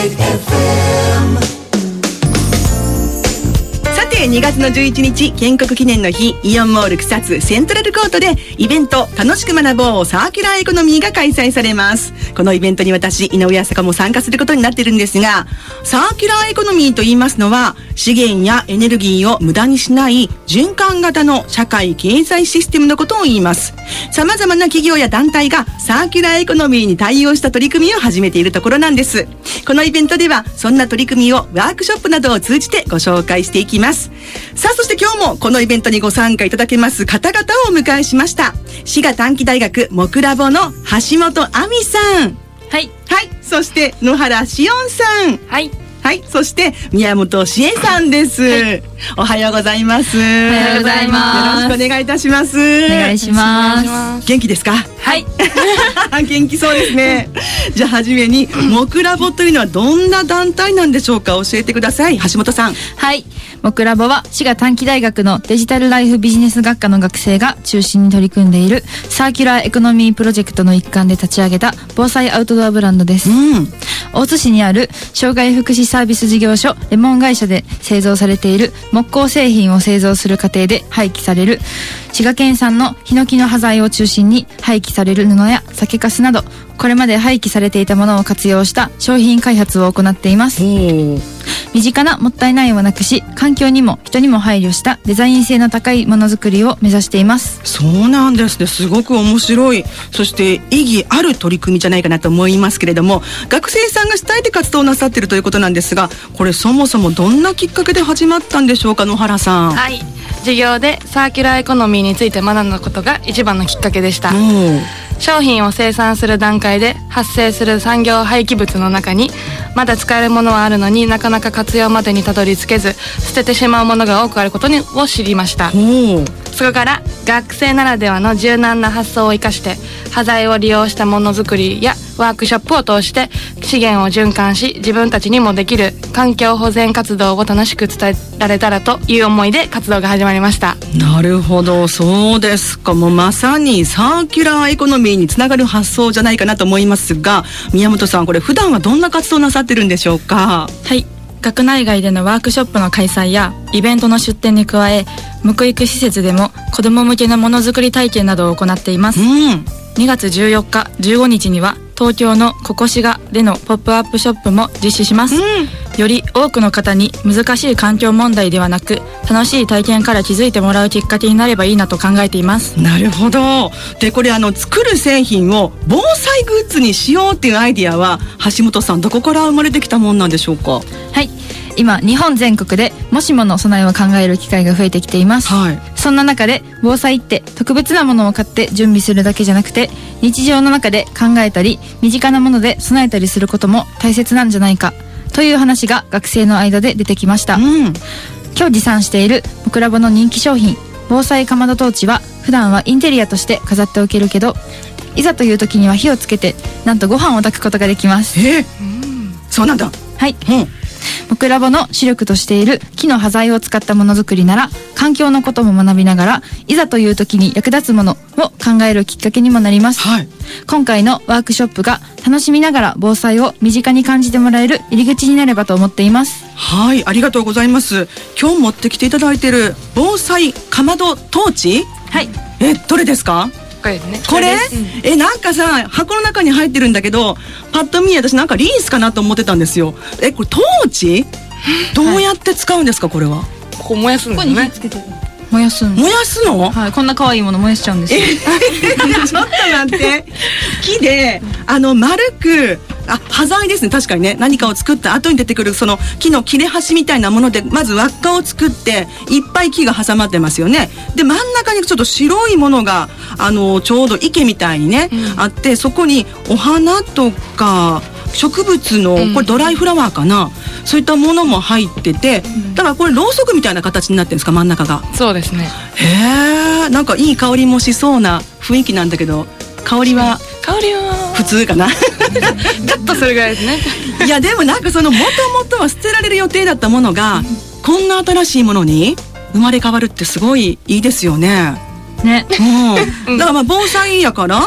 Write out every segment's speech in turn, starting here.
さて2月の11日建国記念の日、イオンモール草津セントラルコートでイベント楽しく学ぼうサーキュラーエコノミーが開催されます。このイベントに私井上朝香も参加することになっているんですが、サーキュラーエコノミーと言いますのは、資源やエネルギーを無駄にしない循環型の社会経済システムのことを言います。様々な企業や団体がサーキュラーエコノミーに対応した取り組みを始めているところなんです。このイベントではそんな取り組みをワークショップなどを通じてご紹介していきます。さあ、そして今日もこのイベントにご参加いただけます方々をお迎えしました。滋賀短期大学モクラボの橋本亜美さん、はいはい、そして野原しおんさん、はいはい、そして宮本志恵さんです、はい、おはようございます。おはようございます。 よろしくお願いいたします。 お願いします。 元気ですか？はい元気そうですね。じゃあ初めにモクラボというのはどんな団体なんでしょうか？教えてください、橋本さん。 はい、モクラボは滋賀短期大学のデジタルライフビジネス学科の学生が中心に取り組んでいるサーキュラーエコノミープロジェクトの一環で立ち上げた防災アウトドアブランドです、大津市にある障害福祉サービス事業所レモン会社で製造されている木工製品を製造する過程で廃棄される滋賀県産のヒノキの端材を中心に廃棄される布や酒粕など、これまで廃棄されていたものを活用した商品開発を行っています。身近なもったいないをなくし、環境にも人にも配慮したデザイン性の高いものづくりを目指しています。 そうなんですね。すごく面白い、そして意義ある取り組みじゃないかなと思いますけれども、学生さんが主体で活動なさっているということなんですが、これそもそもどんなきっかけで始まったんでしょうか？野原さん。 はい、授業でサーキュラーエコノミーについて学んだことが一番のきっかけでした。商品を生産する段階で発生する産業廃棄物の中にまだ使えるものはあるのになかなか活用までにたどり着けず捨ててしまうものが多くあることを知りました。そこから学生ならではの柔軟な発想を生かして端材を利用したものづくりやワークショップを通して資源を循環し、自分たちにもできる環境保全活動を楽しく伝えられたらという思いで活動が始まりました。 なるほど、そうですか。もうまさにサーキュラーエコノミーにつながる発想じゃないかなと思いますが、宮本さん、これ普段はどんな活動なさってるんでしょうか？ はい、学内外でのワークショップの開催やイベントの出展に加え、無育施設でも子ども向けのものづくり体験などを行っています、2月14日15日には東京のココシガでのポップアップショップも実施します、より多くの方に難しい環境問題ではなく楽しい体験から気づいてもらうきっかけになればいいなと考えています。 なるほど。でこれ作る製品を防災グッズにしようっていうアイディアは橋本さん、どこから生まれてきたもんなんでしょうか？ はい、今日本全国でもしもの備えを考える機会が増えてきています、そんな中で防災って特別なものを買って準備するだけじゃなくて、日常の中で考えたり身近なもので備えたりすることも大切なんじゃないかという話が学生の間で出てきました、今日持参しているモクラボの人気商品防災かまどトーチは普段はインテリアとして飾っておけるけど、いざという時には火をつけてなんとご飯を炊くことができます。 そうなんだ。 はい、モクラボの主力としている木の端材を使ったものづくりなら、環境のことも学びながらいざという時に役立つものを考えるきっかけにもなります、今回のワークショップが楽しみながら防災を身近に感じてもらえる入り口になればと思っています。 はい、ありがとうございます。今日持ってきていただいている防災かまどトーチ、 はい、 どれですか？ これですね。 これ、なんかさ、箱の中に入ってるんだけど、パッと見私なんかリースかなと思ってたんですよ。これトーチどうやって使うんですか？これはここ燃やすんですね。 ここに火つけて燃やすの？ はい、こんな可愛いもの燃やしちゃうんですよ。 ちょっと待って、木で丸く端材ですね。確かにね、何かを作った後に出てくるその木の切れ端みたいなものでまず輪っかを作って、いっぱい木が挟まってますよね。で真ん中にちょっと白いものがちょうど池みたいにね、あって、そこにお花とか植物のこれドライフラワーかな、そういったものも入ってて、だからこれろうそくみたいな形になってるんですか？真ん中が。 そうですね。 へえ、なんかいい香りもしそうな雰囲気なんだけど、香りは普通かな。ちょっとそれぐらいですね。 いやでもなんかもともとは捨てられる予定だったものが、こんな新しいものに生まれ変わるってすごいいいですよね。 ね、 だから防災やから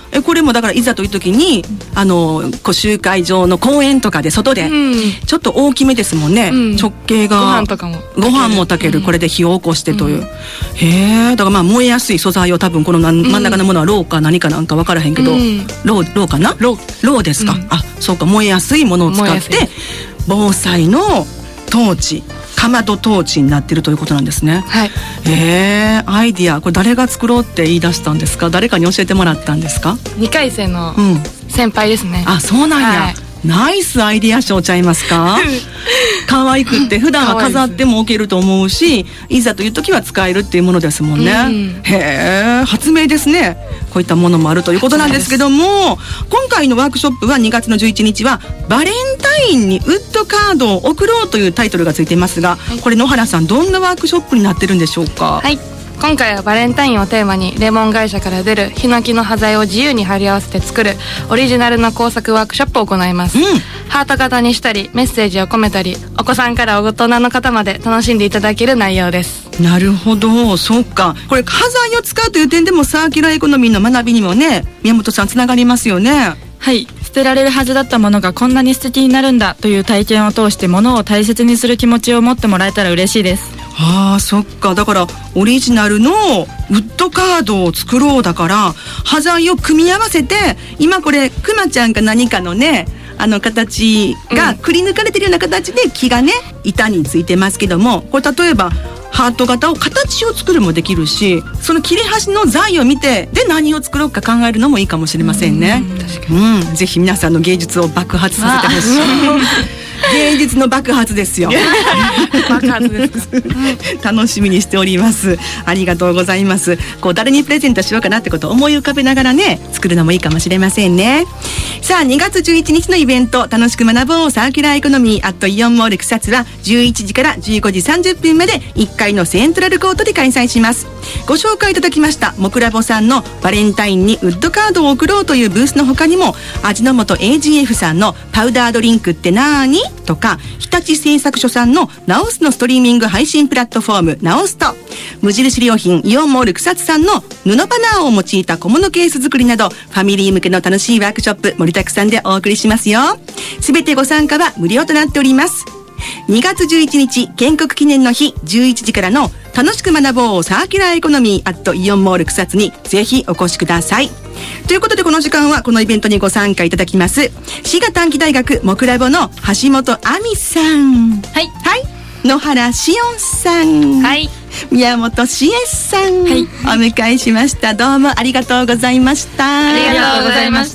これもだからいざという時に集会場の公園とかで外で、ちょっと大きめですもんね、直径がご飯も炊ける、これで火を起こしてという、へえ。だからまあ燃えやすい素材を多分この真ん中のものはろうか何かなんか分からへんけど、ろうかな、ろうですか、あ、そうか、燃えやすいものを使って防災のトーチ、かまどトーチになっているということなんですね。 はい。 アイディア、これ誰が作ろうって言い出したんですか？誰かに教えてもらったんですか ？2回生の先輩ですね。 あ、そうなんや。はい、ナイスアイディア賞ちゃいますか？可愛くって普段は飾っても置けると思うし、いざという時は使えるっていうものですもんね。へえ、発明ですね。こういったものもあるということなんですけども、今回のワークショップは2月の11日はバレンタインにウッドカードを贈ろうというタイトルがついていますが、これ野原さん、どんなワークショップになってるんでしょうか？ はい、今回はバレンタインをテーマにレモン会社から出るヒノキの端材を自由に貼り合わせて作るオリジナルの工作ワークショップを行います、ハート型にしたりメッセージを込めたり、お子さんから大人の方まで楽しんでいただける内容です。 なるほど、そうか。これ端材を使うという点でもサーキュラーエコノミーの学びにもね、宮本さんつながりますよね。 はい、捨てられるはずだったものがこんなに素敵になるんだという体験を通して物を大切にする気持ちを持ってもらえたら嬉しいです。 ああ、そっか。だからオリジナルのウッドカードを作ろうだから、端材を組み合わせて、今これクマちゃんか何かのね、形がくり抜かれてるような形で木がね、板についてますけども、これ例えばハート型を形を作るもできるし、その切れ端の材を見て、で何を作ろうか考えるのもいいかもしれませんね。ぜひ皆さんの芸術を爆発させてほしい。芸術の爆発ですよ。 爆発です楽しみにしております。ありがとうございます。こう誰にプレゼントしようかなってことを思い浮かべながらね、作るのもいいかもしれませんね。さあ、2月11日のイベント、楽しく学ぼうサーキュラーエコノミー@イオンモール草津は11時から15時30分まで1階のセントラルコートで開催します。ご紹介いただきましたモクラボさんのバレンタインにウッドカードを贈ろうというブースの他にも、味の素 AGF さんのパウダードリンクってなーにとか、日立製作所さんのナオスのストリーミング配信プラットフォームナオスと、無印良品イオンモール草津さんの布バナーを用いた小物ケース作りなど、ファミリー向けの楽しいワークショップ盛りだくさんでお送りしますよ。すべてご参加は無料となっております。2月11日建国記念の日11時からの楽しく学ぼうサーキュラーエコノミーイオンモール草津にぜひお越しください。ということで、この時間はこのイベントにご参加いただきます滋賀短期大学モクラボの橋本亜美さん、はい、野原しおんさん、はい、宮本しえさん、はい、お迎えしました。どうもありがとうございました。 ありがとうございました。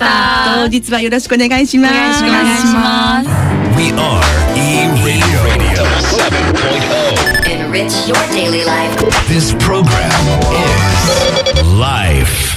当日はよろしくお願いします。 お願いします。 We are E-Radio 7.0 Enrich your daily life. This program is Life